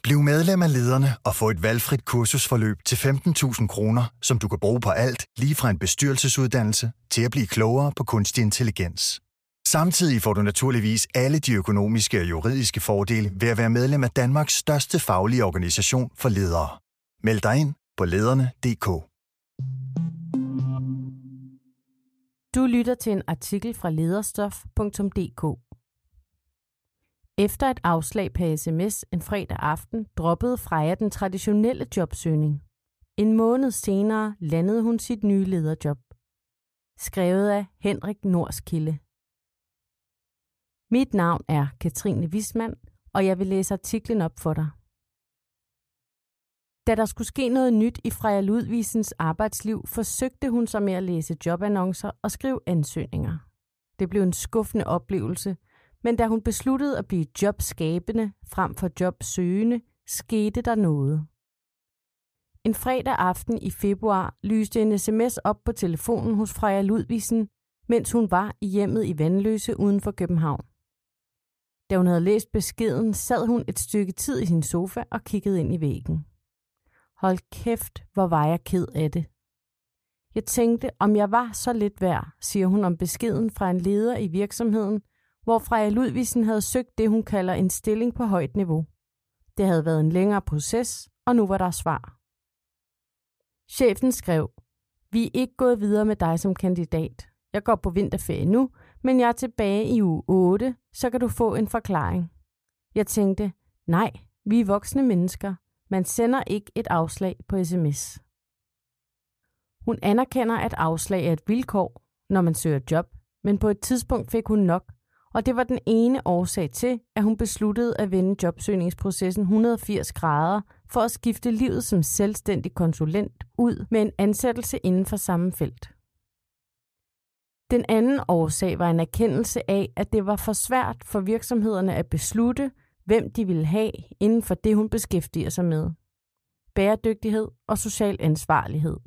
Bliv medlem af Lederne og få et valgfrit kursusforløb til 15.000 kroner, som du kan bruge på alt, lige fra en bestyrelsesuddannelse til at blive klogere på kunstig intelligens. Samtidig får du naturligvis alle de økonomiske og juridiske fordele ved at være medlem af Danmarks største faglige organisation for ledere. Meld dig ind på lederne.dk. Du lytter til en artikel fra lederstof.dk. Efter et afslag på sms en fredag aften, droppede Freja den traditionelle jobsøgning. En måned senere landede hun sit nye lederjob. Skrevet af Henrik Nordskilde. Mit navn er Katrine Wismann, og jeg vil læse artiklen op for dig. Da der skulle ske noget nyt i Freja Ludvigsens arbejdsliv, forsøgte hun sig med at læse jobannoncer og skrive ansøgninger. Det blev en skuffende oplevelse, men da hun besluttede at blive jobskabende frem for jobsøgende, skete der noget. En fredag aften i februar lyste en sms op på telefonen hos Freja Ludvigsen, mens hun var i hjemmet i Vanløse uden for København. Da hun havde læst beskeden, sad hun et stykke tid i sin sofa og kiggede ind i væggen. Hold kæft, hvor var jeg ked af det. Jeg tænkte, om jeg var så lidt værd, siger hun om beskeden fra en leder i virksomheden, hvor Freja Ludvigsen havde søgt det, hun kalder en stilling på højt niveau. Det havde været en længere proces, og nu var der svar. Chefen skrev, vi er ikke gået videre med dig som kandidat. Jeg går på vinterferie nu, men jeg er tilbage i uge 8, så kan du få en forklaring. Jeg tænkte, nej, vi er voksne mennesker. Man sender ikke et afslag på sms. Hun anerkender, at afslag er et vilkår, når man søger job, men på et tidspunkt fik hun nok, og det var den ene årsag til, at hun besluttede at vende jobsøgningsprocessen 180 grader for at skifte livet som selvstændig konsulent ud med en ansættelse inden for samme felt. Den anden årsag var en erkendelse af, at det var for svært for virksomhederne at beslutte, hvem de ville have inden for det, hun beskæftiger sig med. Bæredygtighed og social ansvarlighed.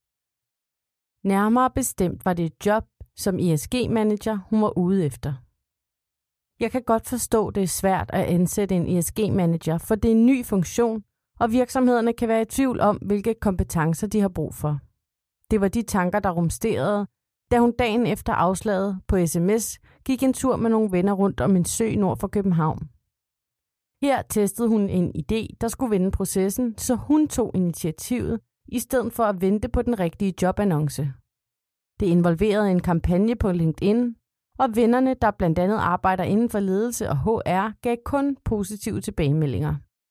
Nærmere bestemt var det et job som ESG-manager, hun var ude efter. Jeg kan godt forstå, det er svært at ansætte en ESG-manager, for det er en ny funktion, og virksomhederne kan være i tvivl om, hvilke kompetencer de har brug for. Det var de tanker, der rumsterede, da hun dagen efter afslaget på sms gik en tur med nogle venner rundt om en sø nord for København. Her testede hun en idé, der skulle vende processen, så hun tog initiativet, i stedet for at vente på den rigtige jobannonce. Det involverede en kampagne på LinkedIn, og vennerne, der blandt andet arbejder inden for ledelse og HR, gav kun positive tilbagemeldinger.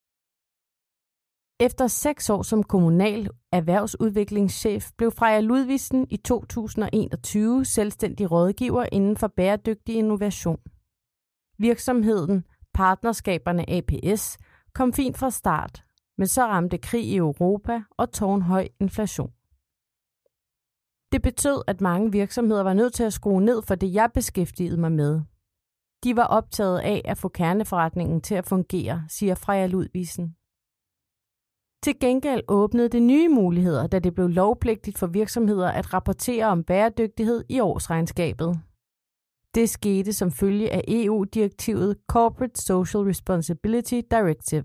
Efter 6 år som kommunal erhvervsudviklingschef blev Freja Ludvigsen i 2021 selvstændig rådgiver inden for bæredygtig innovation. Virksomheden Partnerskaberne ApS kom fint fra start, men så ramte krig i Europa og tårnhøj inflation. Det betød, at mange virksomheder var nødt til at skrue ned for det, jeg beskæftigede mig med. De var optaget af at få kerneforretningen til at fungere, siger Freja Ludvigsen. Til gengæld åbnede det nye muligheder, da det blev lovpligtigt for virksomheder at rapportere om bæredygtighed i årsregnskabet. Det skete som følge af EU-direktivet Corporate Social Responsibility Directive.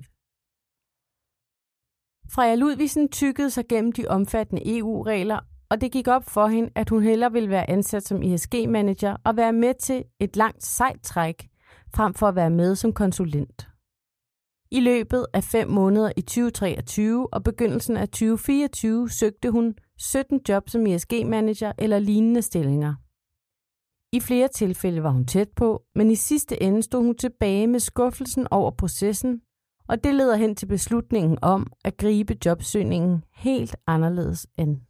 Freja Ludvigsen tykkede sig gennem de omfattende EU-regler, og det gik op for hende, at hun hellere ville være ansat som ESG-manager og være med til et langt sejt træk, frem for at være med som konsulent. I løbet af 5 måneder i 2023 og begyndelsen af 2024 søgte hun 17 job som ESG-manager eller lignende stillinger. I flere tilfælde var hun tæt på, men i sidste ende stod hun tilbage med skuffelsen over processen, og det leder hen til beslutningen om at gribe jobsøgningen helt anderledes an.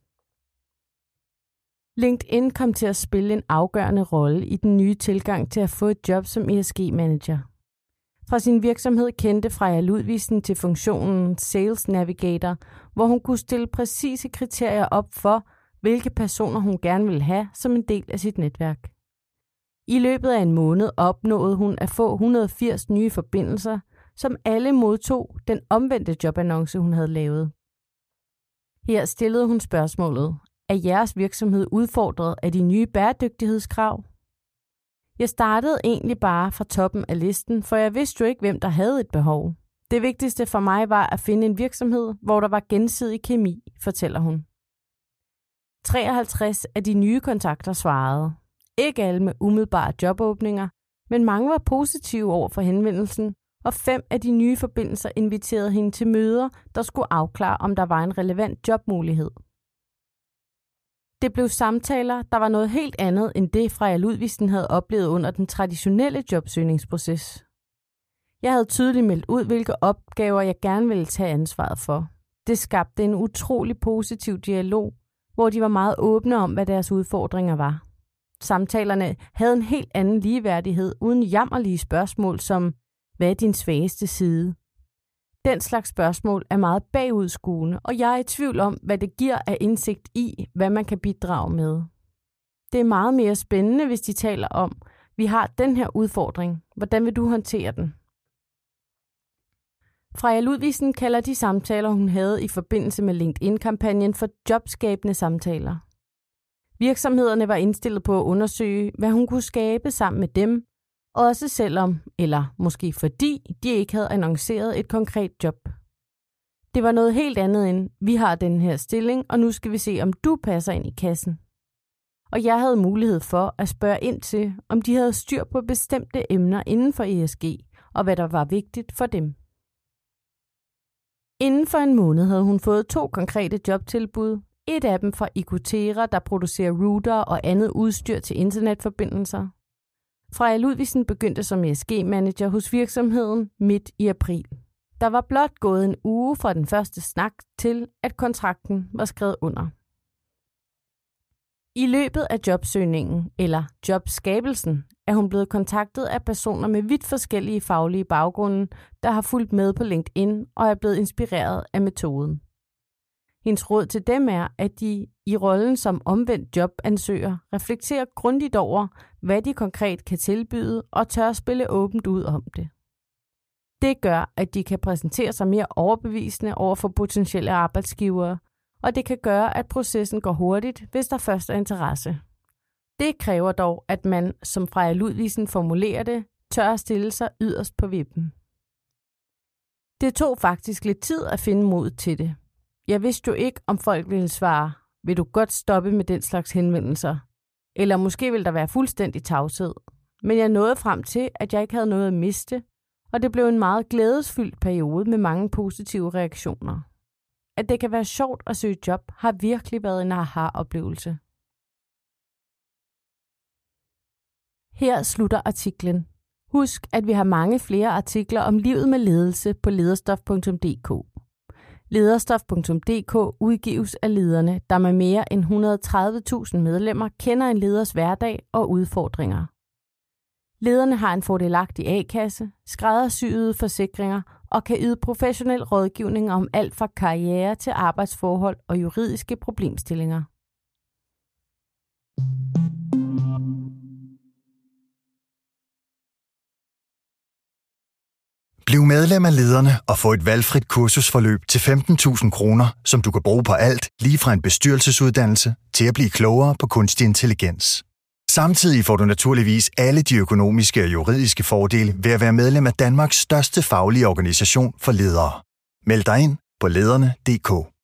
LinkedIn kom til at spille en afgørende rolle i den nye tilgang til at få et job som ESG-manager. Fra sin virksomhed kendte Freja Ludvigsen til funktionen Sales Navigator, hvor hun kunne stille præcise kriterier op for, hvilke personer hun gerne ville have som en del af sit netværk. I løbet af en måned opnåede hun at få 180 nye forbindelser, som alle modtog den omvendte jobannonce, hun havde lavet. Her stillede hun spørgsmålet: er jeres virksomhed udfordret af de nye bæredygtighedskrav? Jeg startede egentlig bare fra toppen af listen, for jeg vidste jo ikke, hvem der havde et behov. Det vigtigste for mig var at finde en virksomhed, hvor der var gensidig kemi, fortæller hun. 53 af de nye kontakter svarede. Ikke alle med umiddelbare jobåbninger, men mange var positive over for henvendelsen, og 5 af de nye forbindelser inviterede hende til møder, der skulle afklare, om der var en relevant jobmulighed. Det blev samtaler, der var noget helt andet end det, Freja Ludvigsen havde oplevet under den traditionelle jobsøgningsproces. Jeg havde tydeligt meldt ud, hvilke opgaver jeg gerne ville tage ansvaret for. Det skabte en utrolig positiv dialog, hvor de var meget åbne om, hvad deres udfordringer var. Samtalerne havde en helt anden ligeværdighed, uden jammerlige spørgsmål som, hvad er din svageste side? Den slags spørgsmål er meget bagudskuende, og jeg er i tvivl om, hvad det giver af indsigt i, hvad man kan bidrage med. Det er meget mere spændende, hvis de taler om, vi har den her udfordring. Hvordan vil du håndtere den? Freja Ludvigsen kalder de samtaler, hun havde i forbindelse med LinkedIn-kampagnen for jobskabende samtaler. Virksomhederne var indstillet på at undersøge, hvad hun kunne skabe sammen med dem, også selvom, eller måske fordi, de ikke havde annonceret et konkret job. Det var noget helt andet end, vi har den her stilling, og nu skal vi se, om du passer ind i kassen. Og jeg havde mulighed for at spørge ind til, om de havde styr på bestemte emner inden for ESG, og hvad der var vigtigt for dem. Inden for en måned havde hun fået 2 konkrete jobtilbud. Et af dem fra Icotera, der producerer router og andet udstyr til internetforbindelser. Freja Ludvigsen begyndte som ESG-manager hos virksomheden midt i april. Der var blot gået en uge fra den første snak til, at kontrakten var skrevet under. I løbet af jobsøgningen, eller jobskabelsen, er hun blevet kontaktet af personer med vidt forskellige faglige baggrunde, der har fulgt med på LinkedIn og er blevet inspireret af metoden. Hendes råd til dem er, at de i rollen som omvendt jobansøger reflekterer grundigt over, hvad de konkret kan tilbyde og tør spille åbent ud om det. Det gør, at de kan præsentere sig mere overbevisende over for potentielle arbejdsgivere, og det kan gøre, at processen går hurtigt, hvis der først er interesse. Det kræver dog, at man, som Freja Ludvigsen formulerer det, tør stille sig yderst på vippen. Det tog faktisk lidt tid at finde mod til det. Jeg vidste jo ikke, om folk ville svare, vil du godt stoppe med den slags henvendelser? Eller måske ville der være fuldstændig tavshed. Men jeg nåede frem til, at jeg ikke havde noget at miste, og det blev en meget glædesfyldt periode med mange positive reaktioner. At det kan være sjovt at søge job, har virkelig været en aha-oplevelse. Her slutter artiklen. Husk, at vi har mange flere artikler om livet med ledelse på lederstof.dk. Lederstof.dk udgives af lederne, der med mere end 130.000 medlemmer kender en leders hverdag og udfordringer. Lederne har en fordelagtig A-kasse, skræddersyede forsikringer og kan yde professionel rådgivning om alt fra karriere til arbejdsforhold og juridiske problemstillinger. Bliv medlem af Lederne og få et valgfrit kursusforløb til 15.000 kroner, som du kan bruge på alt, lige fra en bestyrelsesuddannelse til at blive klogere på kunstig intelligens. Samtidig får du naturligvis alle de økonomiske og juridiske fordele ved at være medlem af Danmarks største faglige organisation for ledere. Meld dig ind på lederne.dk.